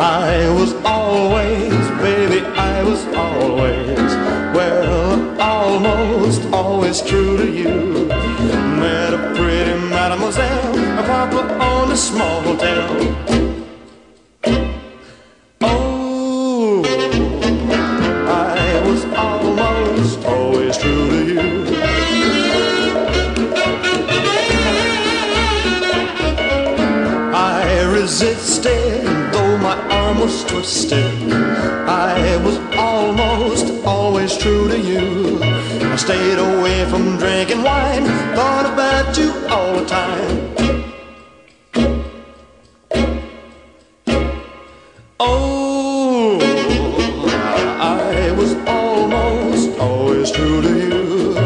I was always, baby, I was always, well, almost always true to you. Met a pretty mademoiselle, a papa owned a small hotel. Oh, I was almost always true to you. I resisted, though my arm was twisted. I was almost always true to you. I stayed away from drinking wine, thought about you all the time. Oh, I was almost always true to you.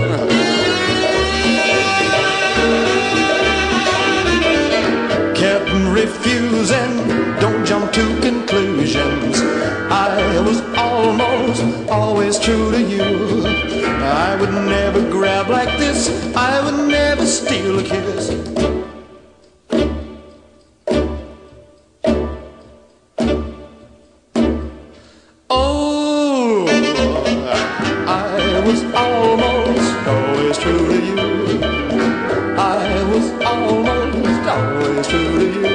Kept refusing, don't jump to conclusions. I was almost always true to you. I would never grab like this, I would never steal a kiss. Oh, I was almost always true to you. I was almost always true to you.